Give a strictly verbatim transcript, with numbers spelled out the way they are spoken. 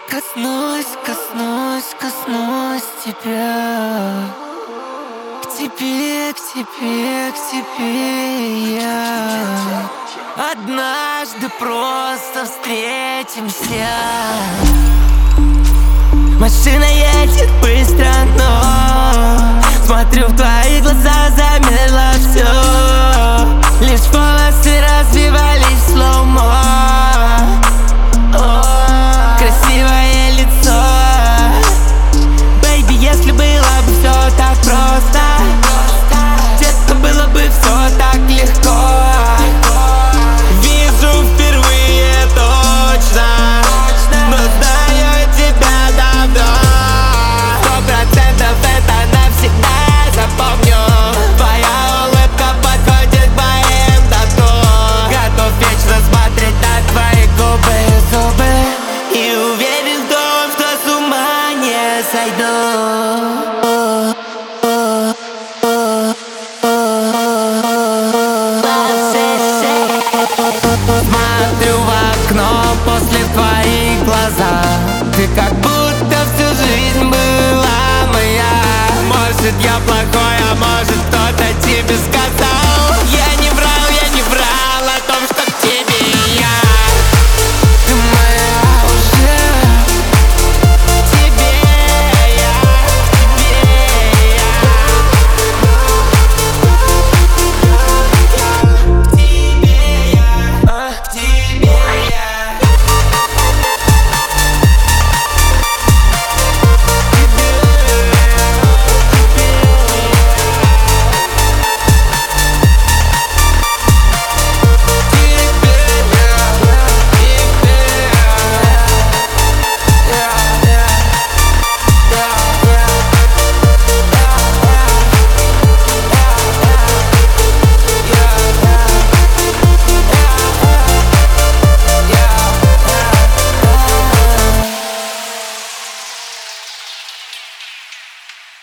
Коснусь, коснусь, коснусь тебя. К тебе, к тебе, к тебе я. Однажды просто встретимся. Машина едет быстро, но смотрю в твои глаза, замерло все. Лишь волосы развивались в слоумо.